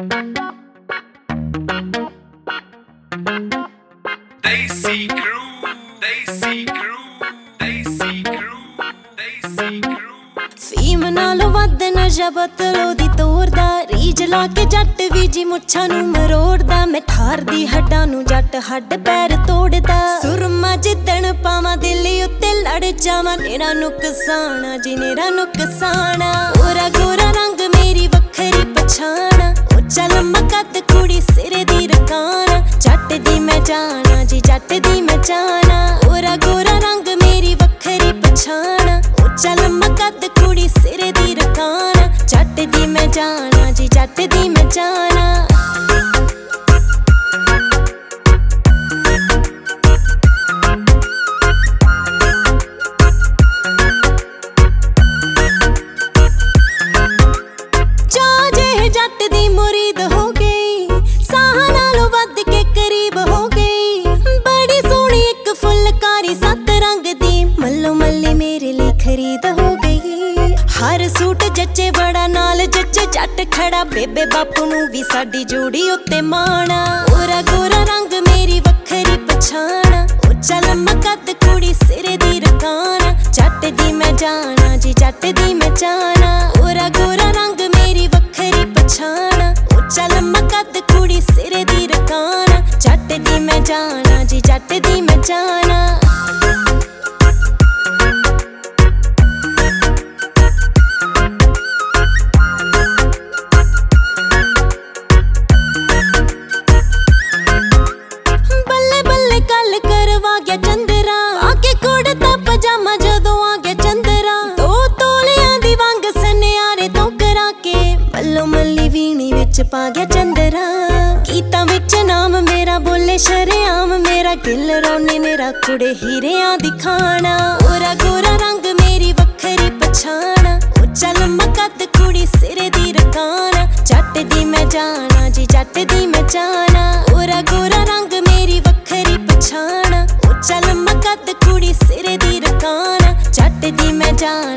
Desi Crew, Desi Crew, Desi Crew, Desi Crew। ਫੀਮ ਨਾਲੋਂ ਵੱਧ ਨਸ਼ਾ ਬਤਲੋ ਦੀ ਤੋਰਦਾ, ਰੀਝ ਲਾ ਕੇ ਜੱਟ ਵੀ ਜੀ ਮੁੱਛਾਂ ਨੂੰ ਮਰੋੜਦਾ। ਮੈਂ ਠਾਰਦੀ ਹੱਡਾਂ ਨੂੰ ਜੱਟ ਹੱਡ ਪੈਰ ਤੋੜਦਾ। ਸੁਰਮਾ ਜਿੱਦਣ ਪਾਵਾਂ ਦਿਲ ਉੱਤੇ ਲੜ ਜਾਵਾਂ, ਨੇਰਾ ਨੁਕਸਾਨਾ ਜੀ ਨੇਰਾ ਨੁਕਸਾਨਾ। ਗੋਰਾ ਗੋਰਾ ਰੰਗ ਮੇਰੀ ਵੱਖਰੀ ਪਛਾਣ, ਉੱਚਾ ਲੰਮਾ ਕੱਦ ਕੁੜੀ ਸਿਰੇ ਦੀ ਰਕਾਨ। ਜੱਟ ਦੀ ਮੈਂ ਜਾਣਾ ਜੀ ਜੱਟ ਦੀ ਮੈਂ ਜਾਣਾ। ਗੋਰਾ ਗੋਰਾ ਰੰਗ ਮੇਰੀ ਵੱਖਰੀ ਪਛਾਣ, ਉੱਚਾ ਲੰਮਾ ਕੱਦ ਕੁੜੀ ਸਿਰੇ ਦੀ ਰਕਾਨ। ਜੱਟ ਦੀ ਮੈਂ ਜਾਣਾ ਜੀ ਜੱਟ ਦੀ ਮੈਂ ਜਾਣਾ। ਜੱਟ ਦੀ ਮੁਰੀਦ ਹੋ ਗਈ, ਸਾਹਾਂ ਨਾਲੋਂ ਵੱਧ ਕੇ ਕਰੀਬ ਹੋ ਗਈ। ਬੜੀ ਸੋਹਣੀ ਇੱਕ ਫੁੱਲਕਾਰੀ ਸੱਤ ਰੰਗ ਦੀ, ਮੱਲੋ ਮੱਲੀ ਮੇਰੇ ਲਈ ਖਰੀਦ ਹੋ ਗਈ। ਹਰ ਸੂਟ ਜੱਚੇ ਬੜਾ ਨਾਲ ਜੱਚੇ ਜੱਟ ਖੜਾ, ਬੇਬੇ ਬਾਪੂ ਨੂੰ ਵੀ ਸਾਡੀ ਜੋੜੀ ਉੱਤੇ ਮਾਣਾ। ਗੋਰਾ ਗੋਰਾ ਰੰਗ ਮੇਰੀ ਵੱਖਰੀ ਪਛਾਣ, ਉੱਚਾ ਲੰਮਾ ਕੱਦ ਕੁੜੀ ਸਿਰੇ ਦੀ ਰਕਾਨ। ਜੱਟ ਦੀ ਮੈਂ ਜਾਣਾ ਜੀ ਜੱਟ ਦੀ ਮੈਂ ਜਾਣਾ। ਗੋਰਾ ਗੋਰਾ ਰੰਗ ਮੇਰੀ ਵੱਖਰੀ ਪਛਾਣ, ਉੱਚਾ ਲੰਮਾ ਕੱਦ ਕੁੜੀ ਸਿਰੇ ਦੀ ਰਕਾਨ। ਜੱਟ ਦੀ ਮੈਂ ਜਾਣਾ ਜੀ ਜੱਟ ਦੀ ਮੈਂ ਜਾਣਾ। ਬੱਲੇ ਬੱਲੇ ਕੱਲ ਕਰਵਾ ਗਿਆ ਚੰਦਰਾ, ਆਕੇ ਕੁੜਤਾ ਪਜਾਮਾ ਜਦੋਂ ਆ ਗਿਆ ਚੰਦਰਾ। 2 ਤੋਲਿਆਂ ਦੀ ਵੰਗ ਸਨਿਆਰੇ ਤੋਂ ਕਰਾ ਕੇ, ਮੱਲੋ ਮੱਲੀ ਵੀਣੀ ਵਿੱਚ ਪਾ ਗਿਆ ਚੰਦਰਾ। ਗੀਤਾਂ ਵਿੱਚ ਨਾਮ ਮੇਰਾ ਬੋਲੇ ਸ਼ਰੇਆਮ, ਮੇਰਾ ਗਿੱਲ ਰੋਨੇ ਮੇਰਾ ਕੁੜੇ ਹੀਰਿਆਂ ਦੀ ਖਾਣਾ। ਗੋਰਾ ਗੋਰਾ ਰੰਗ ਮੇਰੀ ਵੱਖਰੀ ਪਛਾਣ, ਉੱਚਾ ਲੰਮਾ ਕੱਦ ਕੁੜੀ ਸਿਰੇ ਦੀ ਰਕਾਨ। ਜੱਟ ਦੀ ਮੈਂ ਜਾਣਾ ਜੀ ਜੱਟ ਦੀ ਮੈਂ ਜਾਣਾ। ਗੋਰਾ ਗੋਰਾ ਰੰਗ ਮੇਰੀ ਵੱਖਰੀ ਪਛਾਣ, ਉੱਚਾ ਲੰਮਾ ਕੱਦ ਕੁੜੀ ਸਿਰੇ ਦੀ ਰਕਾਨ। ਜੱਟ ਦੀ ਮੈਂ ਜਾਣਾ।